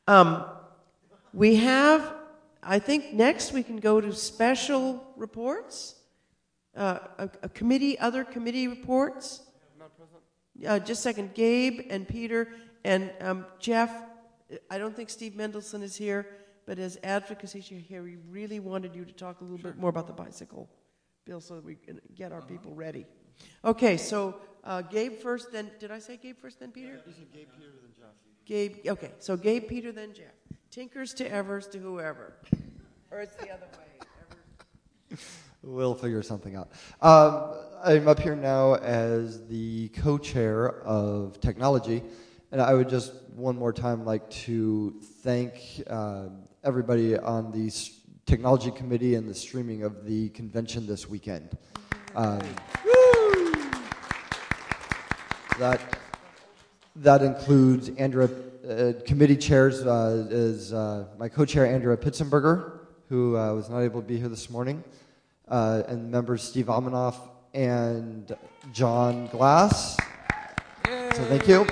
We have, I think next we can go to special reports, other committee reports. Just a second, Gabe and Peter and Jeff. I don't think Steve Mendelson is here, but as advocacy here, we really wanted you to talk a little bit more about the bicycle bill so that we can get our people ready. Okay, so Gabe first, then, did I say Gabe first, then Peter? You said Gabe, Peter, then Jeff. Gabe, okay, so Gabe, Peter, then Jeff. Tinkers to Evers to whoever. Or it's the other way. Evers. We'll figure something out. I'm up here now as the co-chair of technology, and I would just one more time like to thank everybody on the technology committee and the streaming of the convention this weekend. That includes Andrea, committee chairs is my co-chair Andrea Pitzenberger, who was not able to be here this morning, and members Steve Amanoff and John Glass. Yay. So thank you.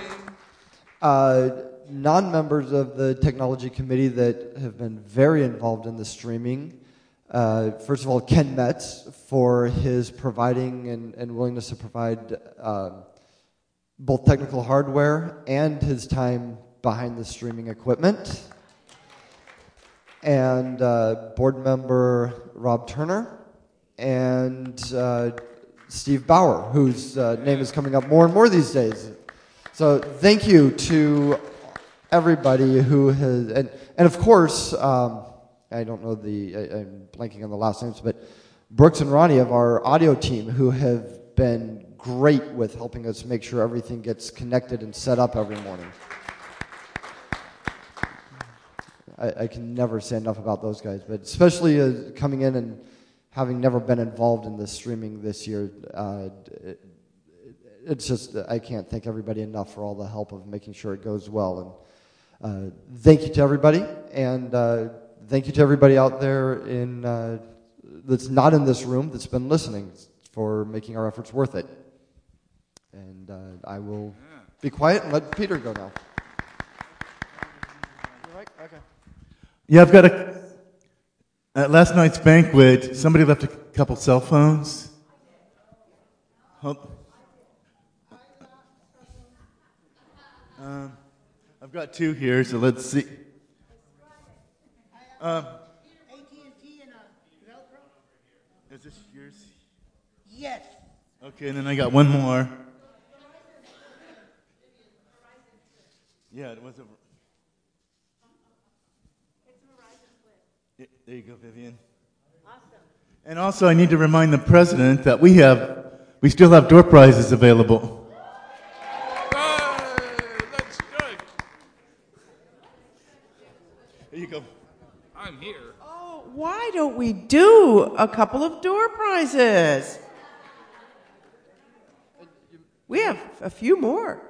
Non-members of the technology committee that have been very involved in the streaming. First of all, Ken Metz for his providing and willingness to provide both technical hardware and his time behind the streaming equipment. And board member Rob Turner and Steve Bauer, whose name is coming up more and more these days. So thank you to everybody who has, and of course, I don't know I'm blanking on the last names, but Brooks and Ronnie of our audio team who have been great with helping us make sure everything gets connected and set up every morning. I can never say enough about those guys, but especially coming in and having never been involved in the streaming this year, it's just, I can't thank everybody enough for all the help of making sure it goes well. And thank you to everybody, and thank you to everybody out there that's not in this room that's been listening for making our efforts worth it. And I will be quiet and let Peter go now. You right? Okay. Yeah, I've got at last night's banquet, somebody left a couple cell phones. I've got two here, so let's see. AT&T and Velcro? Is this yours? Yes. Okay, and then I got one more. Yeah, it was a... There you go, Vivian. Awesome. And also, I need to remind the president that we still have door prizes available. That's good. There you go. I'm here. Oh, why don't we do a couple of door prizes? We have a few more.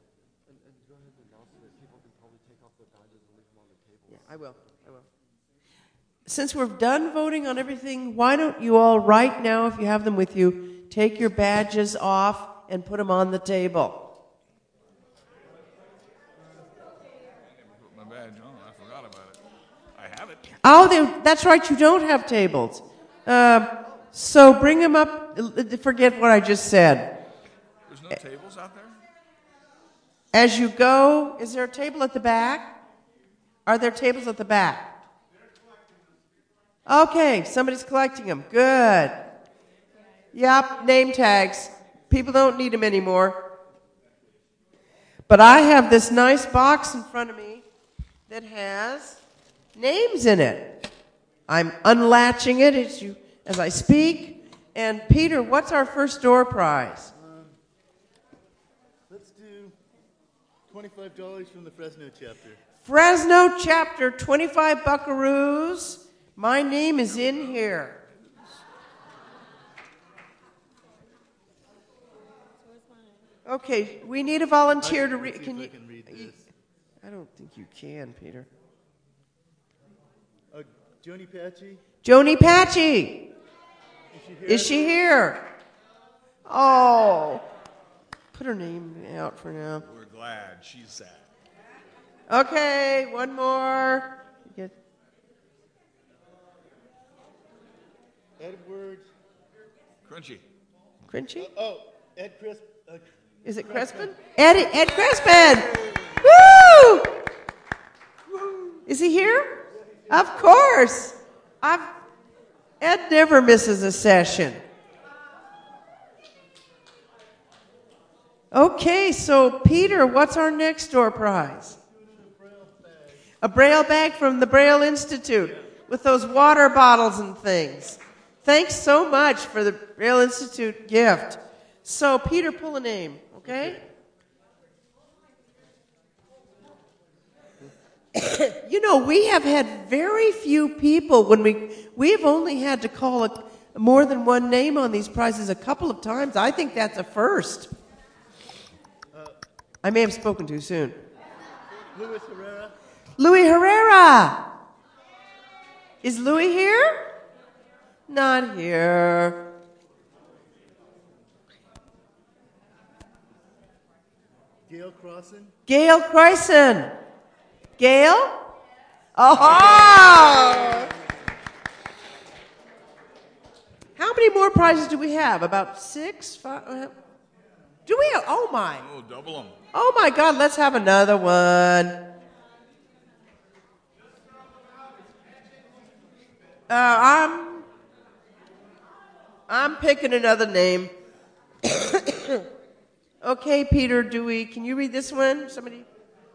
Yeah, I will. Since we're done voting on everything, why don't you all right now, if you have them with you, take your badges off and put them on the table. I never put my badge on. I forgot about it. I have it. Oh, that's right. You don't have tables. So bring them up. Forget what I just said. There's no tables out there? As you go, is there a table at the back? Are there tables at the back? Okay, somebody's collecting them. Good. Yep, name tags. People don't need them anymore. But I have this nice box in front of me that has names in it. I'm unlatching it as I speak. And Peter, what's our first door prize? Let's do $25 from the Fresno chapter. Fresno chapter, 25 buckaroos. My name is in here. Okay, we need a volunteer to read. Can you? Read this. I don't think you can, Peter. Joni Patchy. Joni Patchy. Is she here? Oh, put her name out for now. We're glad she's sad. Okay, one more. Get- Edward. Crunchy. Crinchy? Ed Crisp. Is it Crespin? Ed Crespin! Woo! Is he here? Of course. Ed never misses a session. Okay, so Peter, what's our next door prize? A Braille bag from the Braille Institute with those water bottles and things. Thanks so much for the Braille Institute gift. So, Peter, pull a name, okay? You know, we have had very few people when we've only had to call more than one name on these prizes a couple of times. I think that's a first. I may have spoken too soon. Luis Herrera. Louis Herrera. Is Louis here? Not here. Gail Crossan. Gail Crison. Gail? Oh! How many more prizes do we have? About 6? 5? Do we have? Oh my. Oh, double them. Oh my God, let's have another one. I'm picking another name. Okay, Peter, can you read this one? Somebody?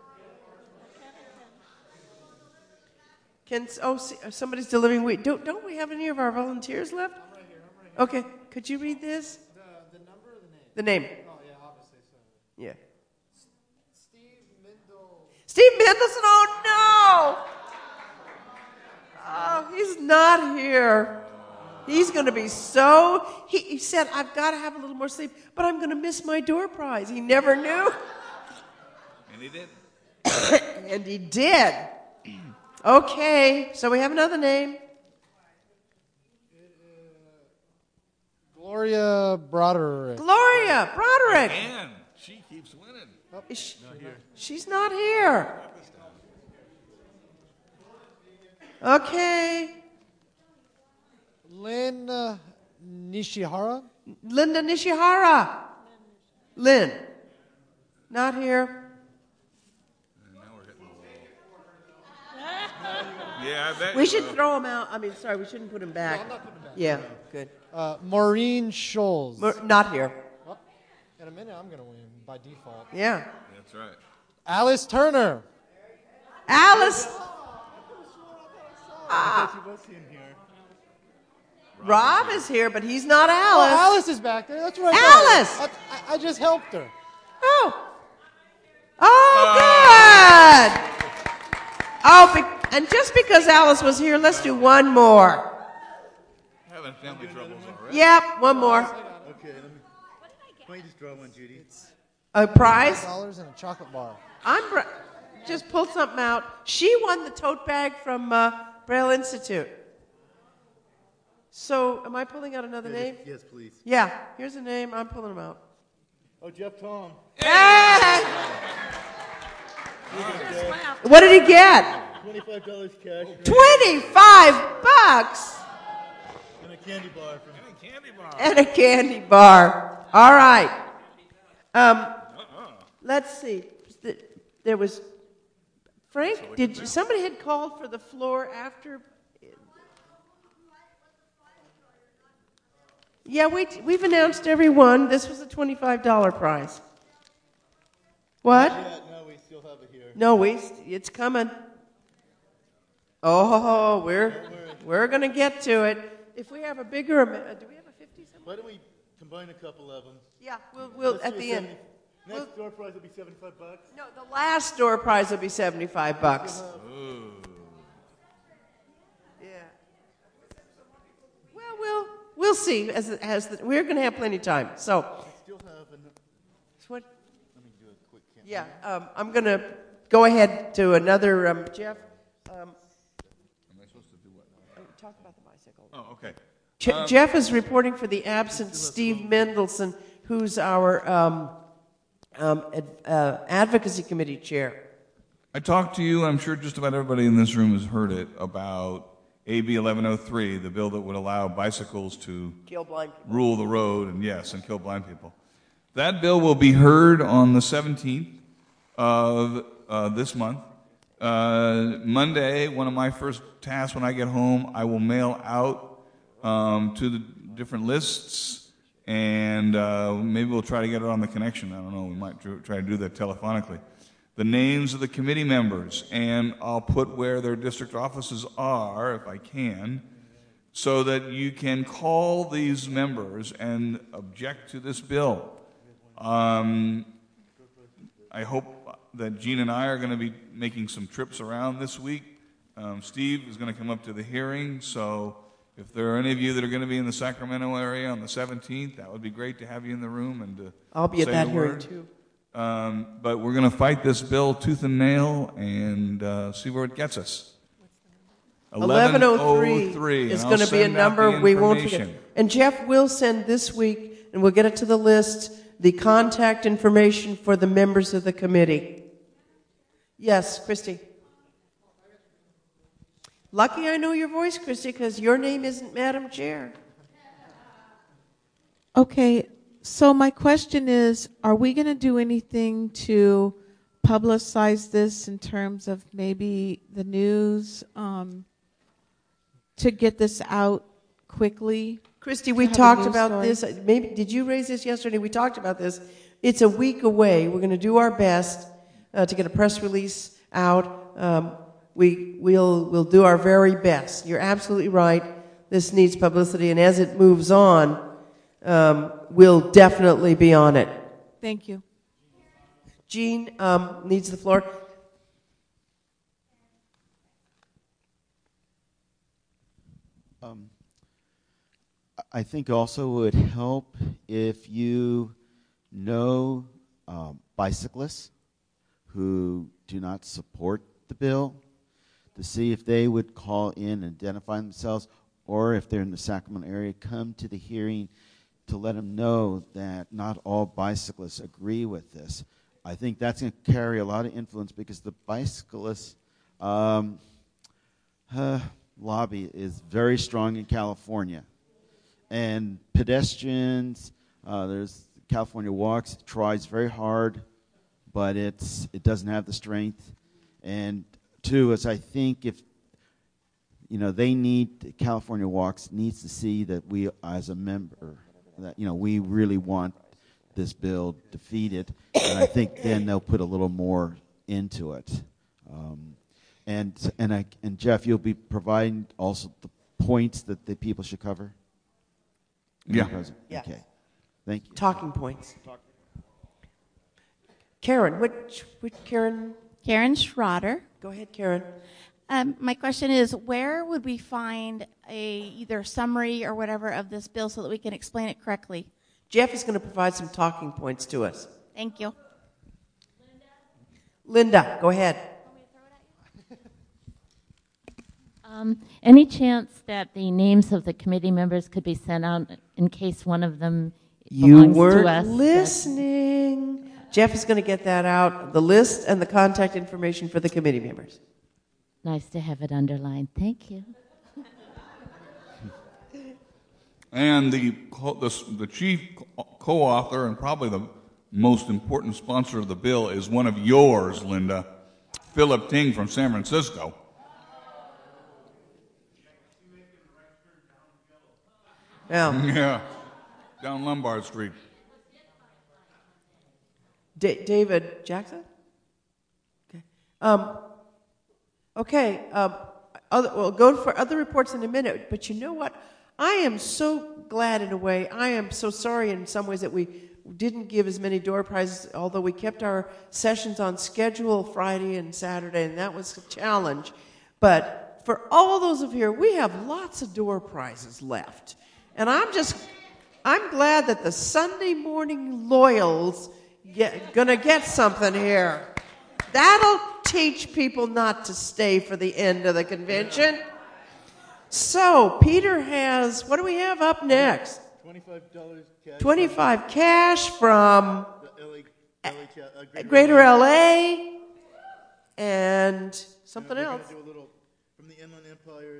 Somebody's delivering wheat. Don't we have any of our volunteers left? I'm right here. Okay, could you read this? The number or the name? The name. Oh, yeah, obviously. So. Yeah. Steve Mindel. Steve Mendelson, oh no! Oh, he's not here. He's going to be he said, I've got to have a little more sleep, but I'm going to miss my door prize. He never knew. And he did. And he did. Okay, so we have another name. Gloria Broderick. Gloria Broderick. And she keeps winning. She's not here. Okay. Lynn Nishihara. Linda Nishihara. Lynn. Not here. Now we're hitting the wall. Yeah, I bet. We should throw him out. We shouldn't put him back. No, I'm not putting him back. Yeah, good. Maureen Scholes. Not here. Well, in a minute, I'm going to win by default. Yeah. That's right. Alice Turner. Alice. She was in here. Rob is here, but he's not Oh, Alice. Alice is back there. That's right. Alice! I just helped her. Oh, good. And just because Alice was here, let's do one more. Having family troubles already. Yep, one more. Okay, why don't you just draw one, Judy? A prize? $5 and a chocolate bar. Just pulled something out. She won the tote bag from Braille Institute. So, am I pulling out another name? Yes, please. Yeah, here's a name. I'm pulling them out. Oh, Jeff Tom. Hey! What did he get? $25 cash. $25 And a candy bar. and a candy bar. All right. Let's see. There was Frank. Somebody had called for the floor after? Yeah, we've announced everyone. This was a $25 prize. What? Yeah, no, we still have it here. No, it's coming. Oh, we're going to get to it. If we have a bigger amount, do we have a 50 somewhere? Why don't we combine a couple of them? Yeah, we'll Let's at do the a end. Next door prize will be $75. No, the last door prize will be $75. Yeah. Well, we'll see. We're going to have plenty of time. So. I still have enough. What? Let me do a quick count. Yeah, I'm going to go ahead to another, Jeff. Am I supposed to do what now? Talk about the bicycle. Oh, okay. Jeff is reporting for the absent Steve Mendelson, who's our advocacy committee chair. I talked to you, I'm sure just about everybody in this room has heard it, about AB 1103, the bill that would allow bicycles to Kill blind people. rule the road and kill blind people. That bill will be heard on the 17th of this month. Monday, one of my first tasks when I get home, I will mail out to the different lists, and maybe we'll try to get it on the connection. I don't know. We might try to do that telephonically. The names of the committee members, and I'll put where their district offices are, if I can, so that you can call these members and object to this bill. I hope that Gene and I are going to be making some trips around this week. Steve is going to come up to the hearing, so if there are any of you that are going to be in the Sacramento area on the 17th, that would be great to have you in the room and to I'll be at say that the hearing word. too. But we're going to fight this bill tooth and nail and see where it gets us. 1103 is going to be a number we won't forget. information. And Jeff will send this week, and we'll get it to the list, the contact information for the members of the committee. Yes, Christy. Lucky I know your voice, Christy, because your name isn't Madam Chair. Okay, so my question is, are we going to do anything to publicize this in terms of maybe the news to get this out quickly? Christy, we have a talked news about story? this. Maybe did you raise this yesterday? We talked about this. It's a week away. We're going to do our best to get a press release out. We'll do our very best. You're absolutely right. This needs publicity, and as it moves on, we'll definitely be on it. Thank you. Jean needs the floor. I think also it would help if you know bicyclists who do not support the bill, to see if they would call in and identify themselves, or if they're in the Sacramento area, come to the hearing to let them know that not all bicyclists agree with this. I think that's going to carry a lot of influence because the bicyclists lobby is very strong in California. And pedestrians, there's California Walks, tries very hard, but it doesn't have the strength. And two is, I think if California Walks needs to see that we, as a member, that we really want this bill defeated, and I think then they'll put a little more into it. And Jeff, you'll be providing also the points that the people should cover. Yeah. Yeah. Okay. Thank you. Talking points. Karen, which Karen? Karen Schroeder. Go ahead, Karen. My question is, where would we find either summary or whatever of this bill so that we can explain it correctly? Jeff is going to provide some talking points to us. Thank you. Linda, go ahead. Any chance that the names of the committee members could be sent out in case one of them belongs to us? You weren't listening. Jeff is going to get that out, the list and the contact information for the committee members. Nice to have it underlined. Thank you. And the chief co-author and probably the most important sponsor of the bill is one of yours, Linda, Philip Ting from San Francisco. Yeah. Yeah, down Lombard Street. David Jackson? Okay. We'll go for other reports in a minute, but you know what? I am so glad in a way. I am so sorry in some ways that we didn't give as many door prizes, although we kept our sessions on schedule Friday and Saturday, and that was a challenge. But for all those of you, we have lots of door prizes left. And I'm glad that the Sunday morning loyals gonna get something here. That'll teach people not to stay for the end of the convention. So Peter has, what do we have up next? $25 cash. $25 cash from Greater LA. and something We're else. gonna do a little from the Inland Empire.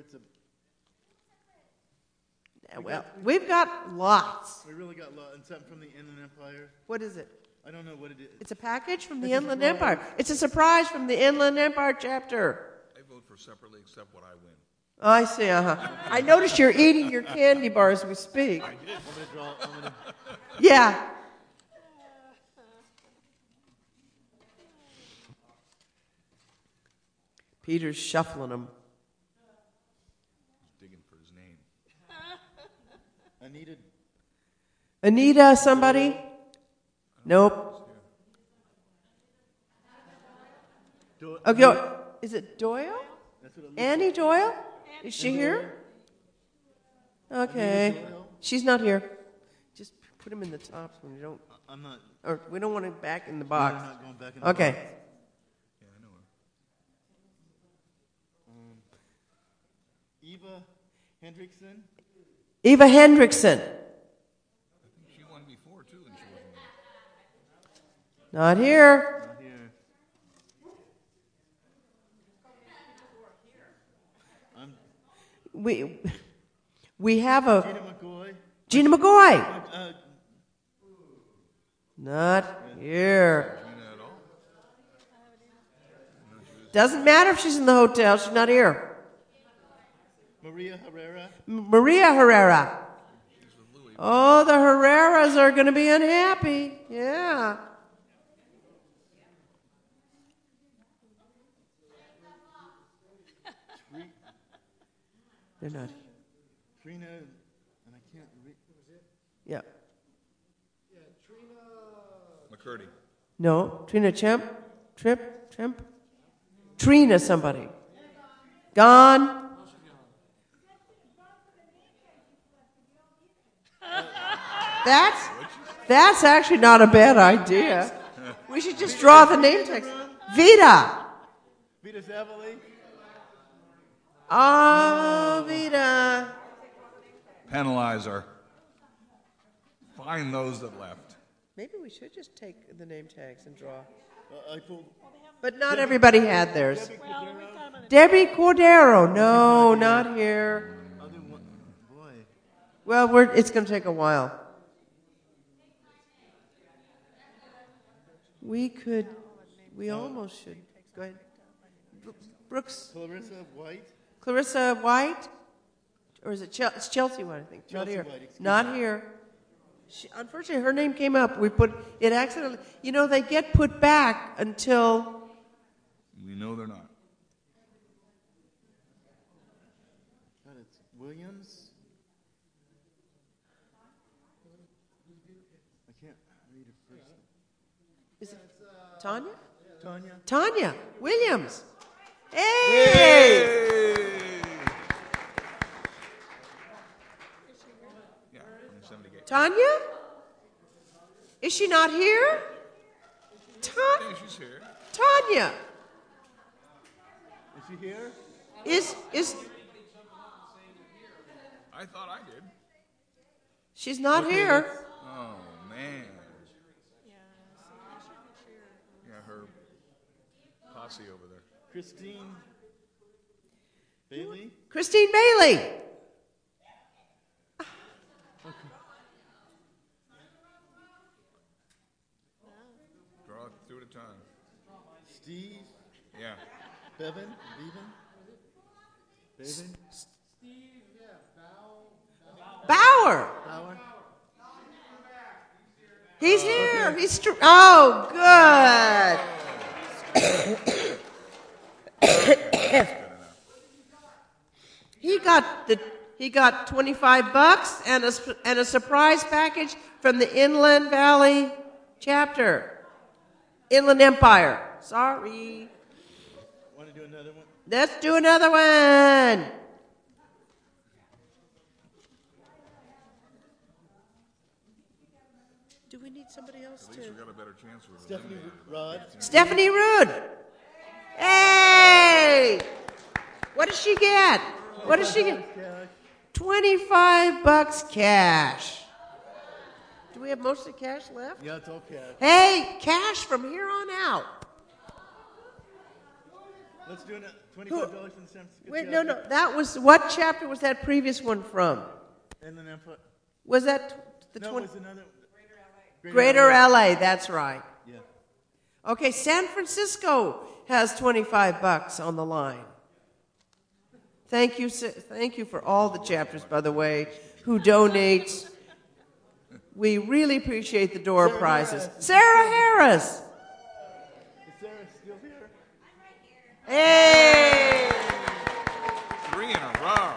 Well, we've got lots. We really got a lot, and something from the Inland Empire. What is it? I don't know what it is. It's a package from the It's a Inland surprise. Empire. It's a surprise from the Inland Empire chapter. I vote for separately except what I win. I see, I noticed you're eating your candy bar as we speak. I'm gonna Yeah. Peter's shuffling them. Digging for his name. Anita, somebody? Nope. Okay, is it Doyle? Annie Doyle? Is she here? Okay. She's not here. Just put him in the tops when you don't. I'm not. Or we don't want him back in the box. I'm not going back in the Okay. box. Yeah, I know her. Eva Hendrickson. Eva Hendrickson. She won before, too, and she wasn't there. Not here. Not here. We have a Gina McCoy. Gina McCoy. Uh, Not here. Gina at all? Doesn't matter if she's in the hotel. She's not here. Maria Herrera. Maria Herrera. Oh, the Herreras are going to be unhappy. Yeah. They're not. Trina, and I can't read. Yeah. McCurdy. No. Trina Chemp? Tremp? Trina somebody. Gone. That's actually not a bad idea. We should just draw the name text. Vita. Vita Zavali. Oh, Vita. Penalize her. Find those that left. Maybe we should just take the name tags and draw. I pulled. But not everybody had theirs. Debbie Cordero. No, not here. Boy. Well, it's going to take a while. We almost should. Go ahead. Brooks. Clarissa White? Or is it it's Chelsea White, I think. Not Chelsea here. White, excuse Not here. Unfortunately, her name came up. We put it accidentally. You know, they get put back until. We know they're not. God, it's Williams. I can't read her first name. Is it Tanya? Tanya. Tanya Williams. Hey! Yeah, from the 70 gate. Tanya? Is she not here? Yeah, she's here. Tanya. Is she here? Is I thought I did. she's not here? Oh, man. Yeah, her posse over there. Christine Bailey. Christine Bailey. Draw two at a time. Steve. Yeah. Bevan. Bauer. Bauer. He's here. Oh, good. He got $25 and a surprise package from the Inland Valley chapter. Inland Empire. Sorry. Want to do another one? Let's do another one. Do we need somebody else At least we got a better chance with Stephanie Rod. Stephanie Rude. Hey! What does she get? What does she get? $25 cash. Do we have most of the cash left? Yeah, it's all cash. Hey, cash from here on out. Let's do it. $25 from the San Francisco. Wait, no. That was, what chapter was that previous one from? Inland Empire. Was that the No, it was another. Greater LA, that's right. Yeah. Okay, San Francisco has $25 on the line. Thank you for all the chapters, by the way, who donate. We really appreciate the door prizes. Sarah Harris. Is Sarah still here? Hey! 3 in a row.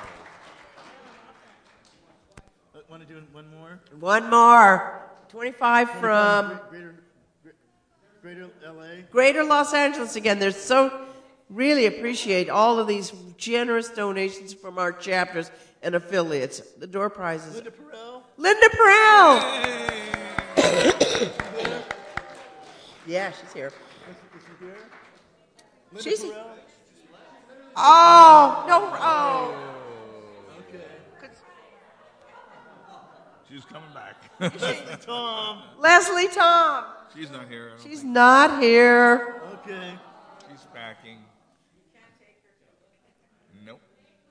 Want to do one more? One more. 25 from Greater LA. Greater Los Angeles again. They're so really appreciate all of these generous donations from our chapters and affiliates. The door prizes. Linda Perrell. Linda Perrell. Yeah, she's here. Is she here? Linda She's Perrell. Oh no! Oh. Okay. She's coming back. Leslie Tom. Leslie Tom. She's not here. She's not here. Okay. She's packing. Nope.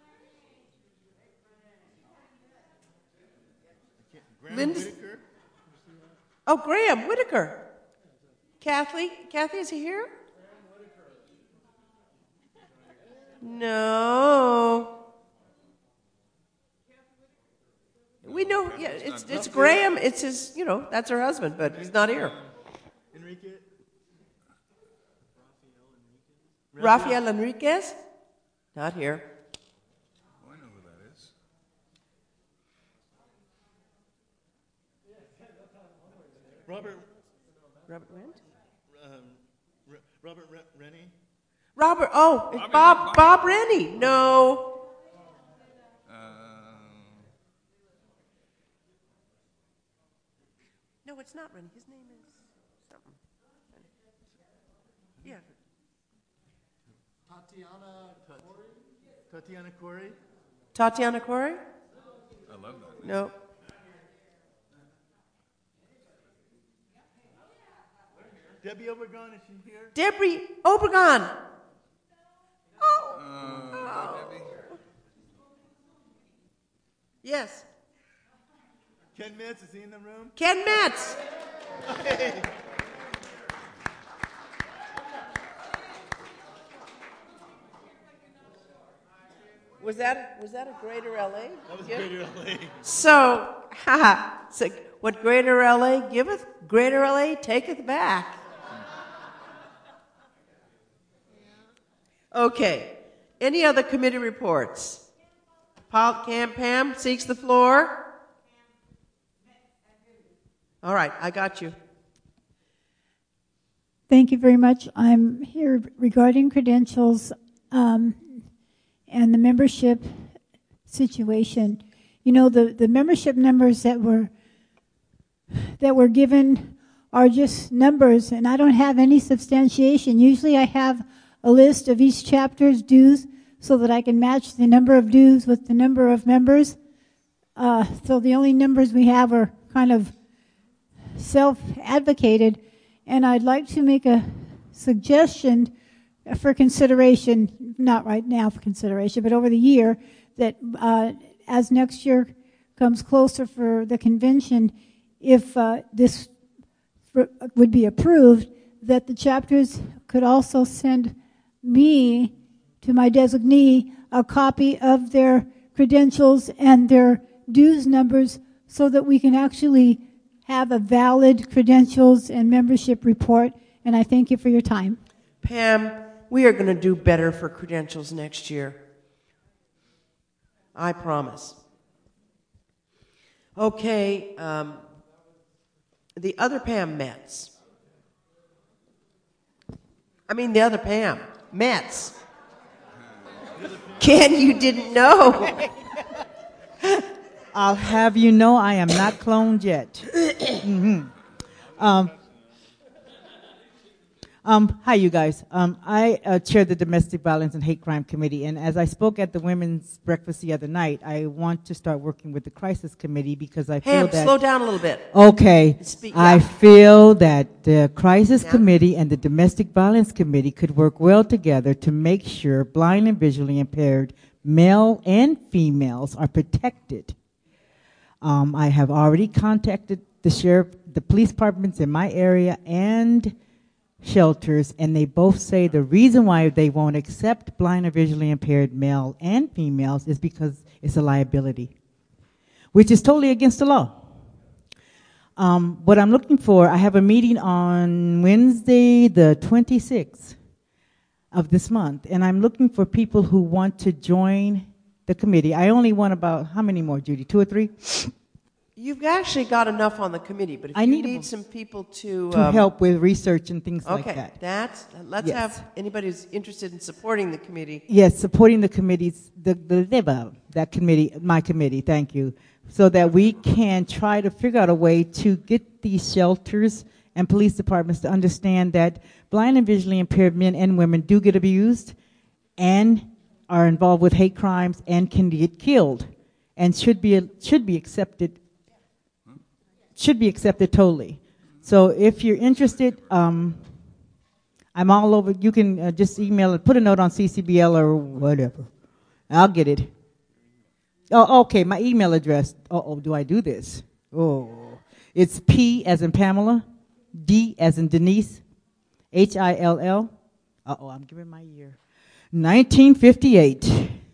Linda. Whitaker. Oh, Graham Whitaker. Kathy, is he here? No. We know, yeah, it's Graham. It's his, that's her husband, but he's not here. Enrique. Rafael Enriquez? Not here. Oh, I know who that is. Robert Rent? Rennie. Robert, it's Bob Rennie. No. No, it's not Rennie. His name is something. Yeah. Tatiana Corey. Tatiana Corey? I love that. No. Debbie Obregon, is she here? Debbie Obregon. Debbie. Yes. Ken Metz, is he in the room? Ken Metz. Hey. Was that a Greater LA? That was Greater LA. So, so what Greater LA giveth, Greater LA taketh back. Okay. Any other committee reports? Pam seeks the floor. All right, I got you. Thank you very much. I'm here regarding credentials and the membership situation. The membership numbers that were given are just numbers, and I don't have any substantiation. Usually I have a list of each chapter's dues so that I can match the number of dues with the number of members. So the only numbers we have are kind of self-advocated, and I'd like to make a suggestion for consideration, not right now for consideration, but over the year, that as next year comes closer for the convention, if this would be approved, that the chapters could also send me, to my designee, a copy of their credentials and their dues numbers so that we can actually have a valid credentials and membership report. And I thank you for your time. Pam, we are going to do better for credentials next year. I promise. Okay, the other Pam Metz. The other Pam Metz. Ken, you didn't know. I'll have you know I am not cloned yet. Hi, you guys. I chair the Domestic Violence and Hate Crime Committee, and as I spoke at the women's breakfast the other night, I want to start working with the Crisis Committee because I feel that... slow down a little bit. Okay. I feel that the Crisis Committee and the Domestic Violence Committee could work well together to make sure blind and visually impaired male and females are protected. I have already contacted the police departments in my area and shelters, and they both say the reason why they won't accept blind or visually impaired male and females is because it's a liability, which is totally against the law. What I'm looking for, I have a meeting on Wednesday, the 26th of this month, and I'm looking for people who want to join the committee. I only want about, how many more, Judy, 2 or 3? You've actually got enough on the committee, but if you need some people to help with research and things like that. Okay, let's have anybody who's interested in supporting the committee. Yes, supporting the committees, that committee, my committee, thank you, so that we can try to figure out a way to get these shelters and police departments to understand that blind and visually impaired men and women do get abused and are involved with hate crimes and can get killed and should be accepted. Should be accepted totally. So if you're interested, I'm all over. You can just email it, put a note on CCBL or whatever. I'll get it. Oh, okay, my email address. Do I do this? It's P as in Pamela, D as in Denise, HILL. I'm giving my year. 1958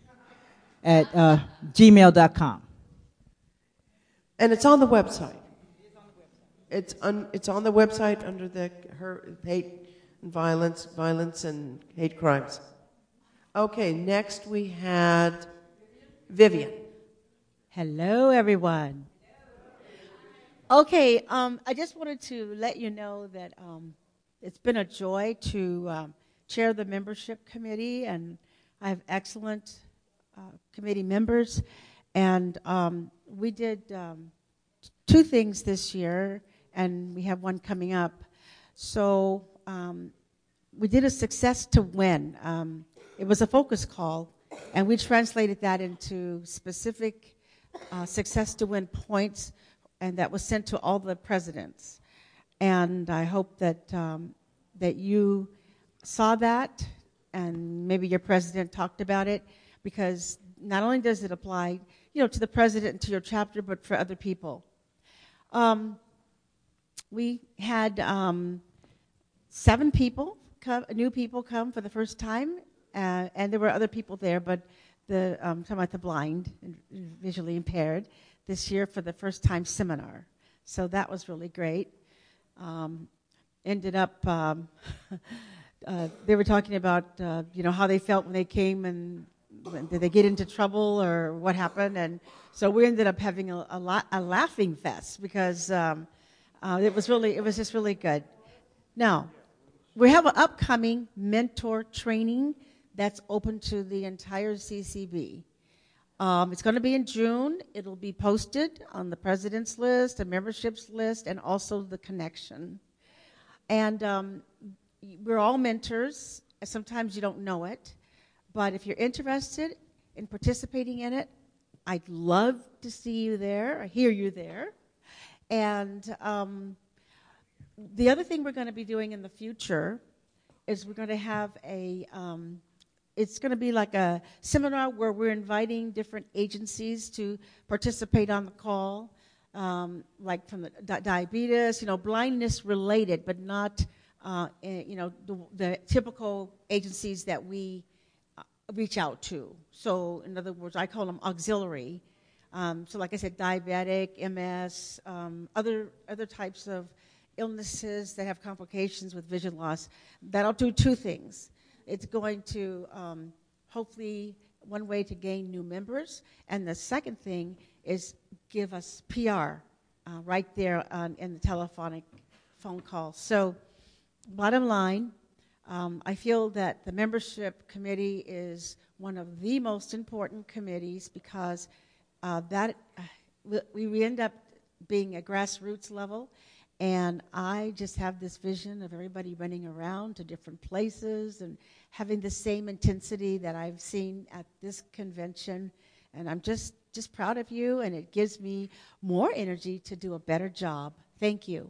at gmail.com. And it's on the website. It's on the website under the hate and violence and hate crimes. Okay, next we had Vivian. Hello, everyone. Okay, I just wanted to let you know that it's been a joy to chair the membership committee, and I have excellent committee members, and we did 2 things this year, and we have one coming up. So we did a success to win. It was a focus call, and we translated that into specific success to win points, and that was sent to all the presidents. And I hope that that you saw that, and maybe your president talked about it, because not only does it apply, to the president and to your chapter, but for other people. We had 7 people new people come for the first time, and there were other people there, but talking about the blind and visually impaired this year for the first time seminar. So that was really great. Ended up, they were talking about, how they felt when they came and did they get into trouble or what happened. And so we ended up having a laughing fest because it was just really good. Now, we have an upcoming mentor training that's open to the entire CCB. It's going to be in June. It'll be posted on the president's list, the memberships list, and also the connection. And we're all mentors. Sometimes you don't know it. But if you're interested in participating in it, I'd love to see you there, or hear you there. And the other thing we're going to be doing in the future is we're going to have it's going to be like a seminar where we're inviting different agencies to participate on the call, like from the diabetes, blindness related, but not, the typical agencies that we reach out to. So in other words, I call them auxiliary. So like I said, diabetic, MS, other types of illnesses that have complications with vision loss. That'll do 2 things. It's going to hopefully one way to gain new members, and the second thing is give us PR right there in the telephonic phone call. So bottom line, I feel that the membership committee is one of the most important committees because we end up being a grassroots level, And I just have this vision of everybody running around to different places and having the same intensity that I've seen at this convention. And I'm just proud of you, and it gives me more energy to do a better job. Thank you.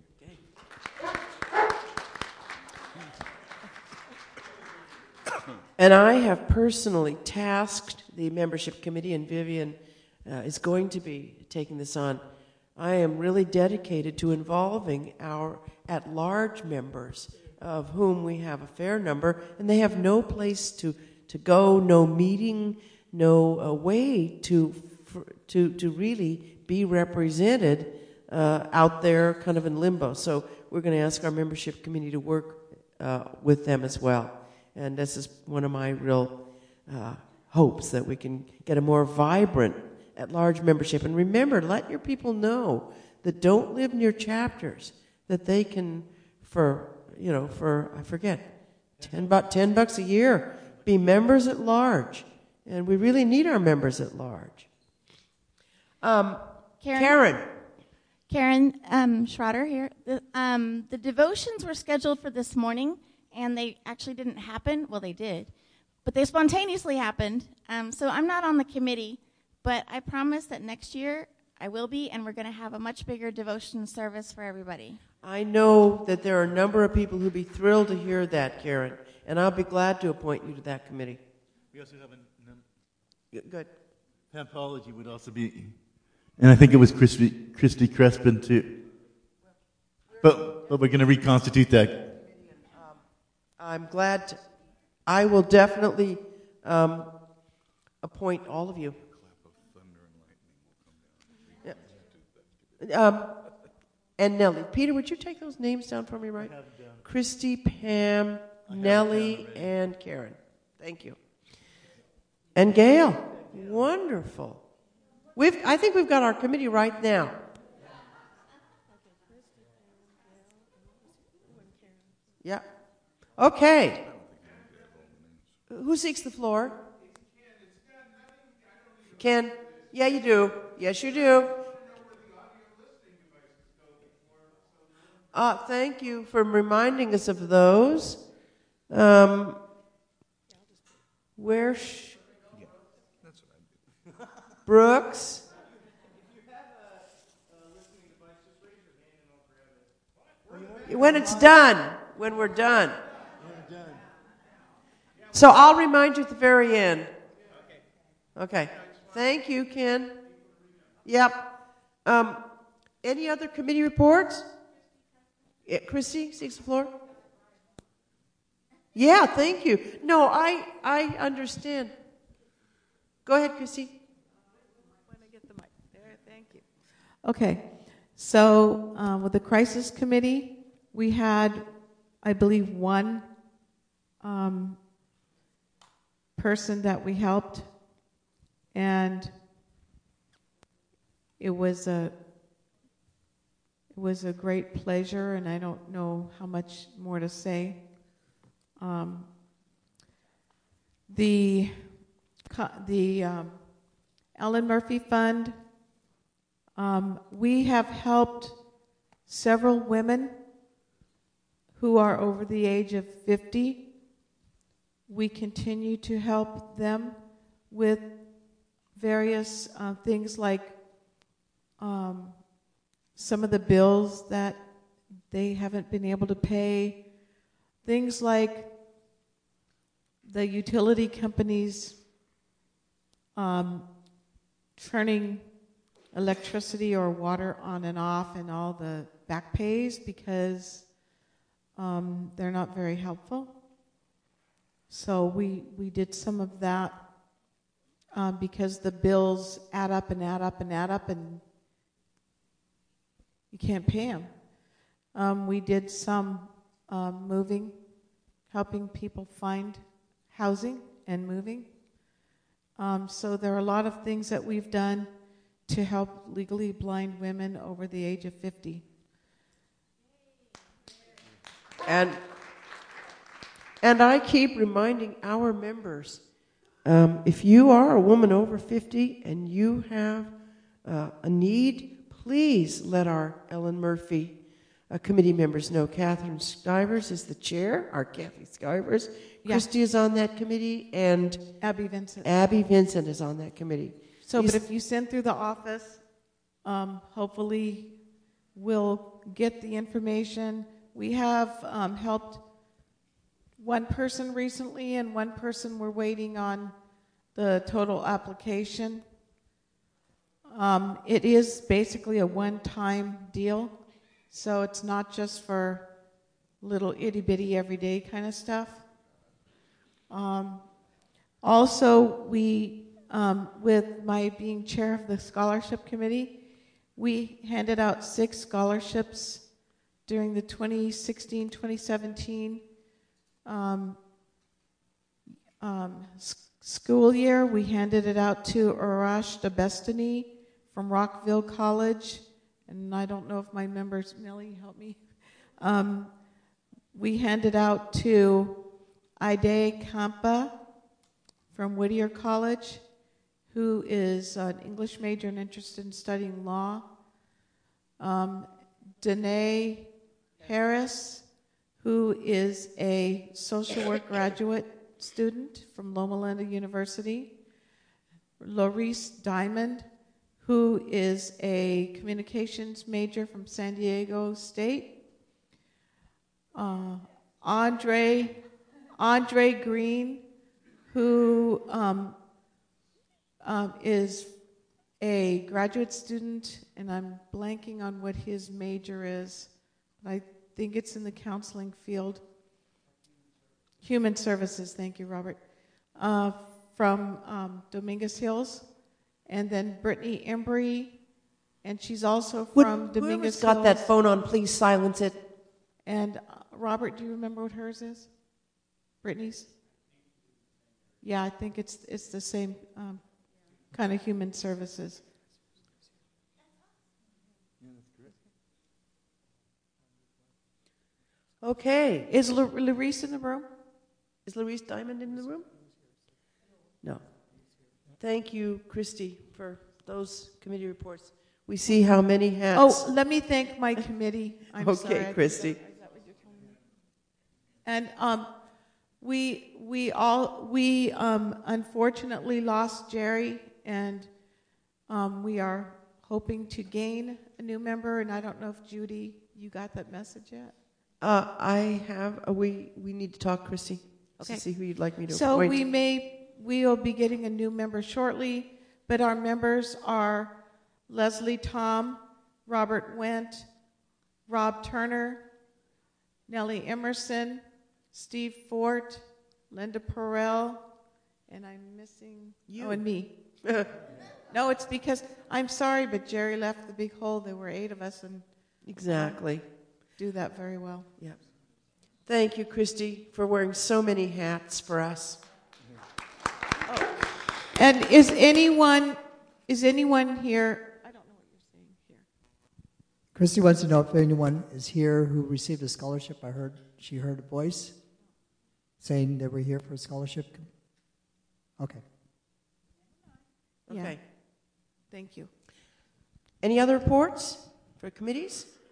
And I have personally tasked the membership committee, and Vivian is going to be taking this on. I am really dedicated to involving our at-large members, of whom we have a fair number, and they have no place to go, no meeting, no way to really be represented out there kind of in limbo. So we're going to ask our membership committee to work with them as well. And this is one of my real hopes, that we can get a more vibrant at-large membership. And remember, let your people know that don't live near chapters, that they can, for I forget, $10 a year, be members at large. And we really need our members at large. Karen Schroeder here. The devotions were scheduled for this morning, and they actually didn't happen. Well, they did, but they spontaneously happened. So I'm not on the committee, but I promise that next year I will be, and we're going to have a much bigger devotion service for everybody. I know that there are a number of people who'd be thrilled to hear that, Karen, and I'll be glad to appoint you to that committee. We also have Good. Pampology would also be, and I think it was Christy Crespin too. But we're going to reconstitute that. I'm glad I will definitely appoint all of you. And Nellie. Peter, would you take those names down for me, right? Christy, Pam, Nellie, and Karen. Thank you. And Gail. Wonderful. I think we've got our committee right now. Yeah. Okay. Who seeks the floor? Ken? Yeah, you do. Yes, you do. Thank you for reminding us of those. Brooks? When it's done. When we're done. So I'll remind you at the very end. Okay. Thank you, Ken. Yep. Any other committee reports? Christy seeks the floor. Yeah, thank you. No, I understand. Go ahead, Christy. When I get the mic. There, thank you. Okay. So with the crisis committee, we had, I believe, one person that we helped, and it was a great pleasure, and I don't know how much more to say. The Ellen Murphy Fund, we have helped several women who are over the age of 50. We continue to help them with various things like some of the bills that they haven't been able to pay, things like the utility companies turning electricity or water on and off, and all the back pays because they're not very helpful. So we did some of that because the bills add up and add up and add up, and you can't pay them. We did some moving, helping people find housing and moving. So there are a lot of things that we've done to help legally blind women over the age of 50. And I keep reminding our members, if you are a woman over 50 and you have a need, please let our Ellen Murphy committee members know, Catherine Stivers is the chair, our Kathy Stivers. Yeah. Christy is on that committee, and Abby Vincent. Abby Vincent is on that committee. So, but if you send through the office, hopefully we'll get the information. We have helped one person recently, and one person we're waiting on the total application. It is basically a one-time deal, so it's not just for little itty-bitty everyday kind of stuff. Also, we, with my being chair of the scholarship committee, we handed out 6 scholarships during the 2016-2017 school year. We handed it out to Arash Debestany from Rockville College, and I don't know if my members, Millie, help me. We handed out to Ide Kampa from Whittier College, who is an English major and interested in studying law. Danae Harris, who is a social work graduate student from Loma Linda University. Laurice Diamond, who is a communications major from San Diego State. Andre Green, who is a graduate student, and I'm blanking on what his major is. I think it's in the counseling field. Human Services, thank you, Robert. From Dominguez Hills. And then Brittany Embry, and she's also from Dominguez Hills. Whoever's got that phone on, please silence it. And Robert, do you remember what hers is? Brittany's? Yeah, I think it's the same kind of Human Services. Okay. Is Laurice in the room? Is Laurice Diamond in the room? No. Thank you, Christy, for those committee reports. We see how many hats. Oh, let me thank my committee. I'm okay, sorry, Christy. Is that what you're telling me? And we unfortunately lost Jerry, and we are hoping to gain a new member. And I don't know if Judy, you got that message yet? I have. We need to talk, Christy. Okay. To see who you'd like me to So appoint. we will be getting a new member shortly, but our members are Leslie Tom, Robert Wendt, Rob Turner, Nellie Emerson, Steve Fort, Linda Perrell, and I'm missing you. Oh, and me. No, it's because I'm sorry, but Jerry left the big hole. There were 8 of us, and exactly do that very well. Yeah. Thank you, Christy, for wearing so many hats for us. And is anyone here? I don't know what you're saying here. Christy wants to know if anyone is here who received a scholarship. She heard a voice saying they were here for a scholarship. Okay. Yeah. Okay. Thank you. Any other reports for committees?